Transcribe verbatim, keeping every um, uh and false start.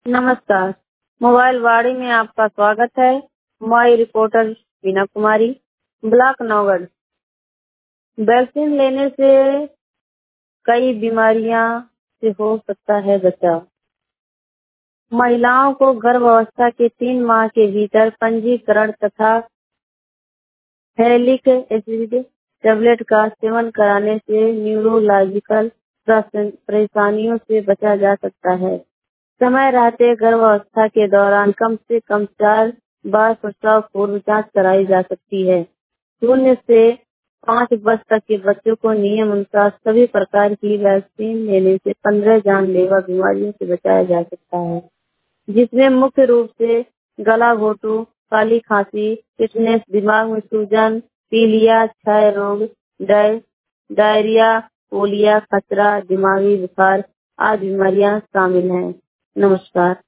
नमस्कार। मोबाइल वाड़ी में आपका स्वागत है। मैं reporter Veena Kumari, block Naugarh. Vaccine लेने से कई बीमारियां से हो सकता है बचाव। महिलाओं को गर्भावस्था के तीन माह के भीतर पंजीकरण तथा फैलिक एसिड टेबलेट का सेवन कराने से न्यूरोलॉजिकल परेशानियों से बचा जा सकता है। समय रहते गर्भावस्था के दौरान कम से कम चार बार प्रसव पूर्व जांच कराई जा सकती है। शून्य से पाँच वर्ष तक के बच्चों को नियम अनुसार सभी प्रकार की वैक्सीन लेने से पंद्रह जानलेवा बीमारियों से बचाया जा सकता है, जिसमें मुख्य रूप से गला घोटू, काली खांसी, टिटनेस, दिमाग में सूजन, पीलिया, क्षय रोग, डायरिया, पोलिया, खसरा, दिमागी बुखार आदि बीमारियां शामिल हैं। नमस्कार।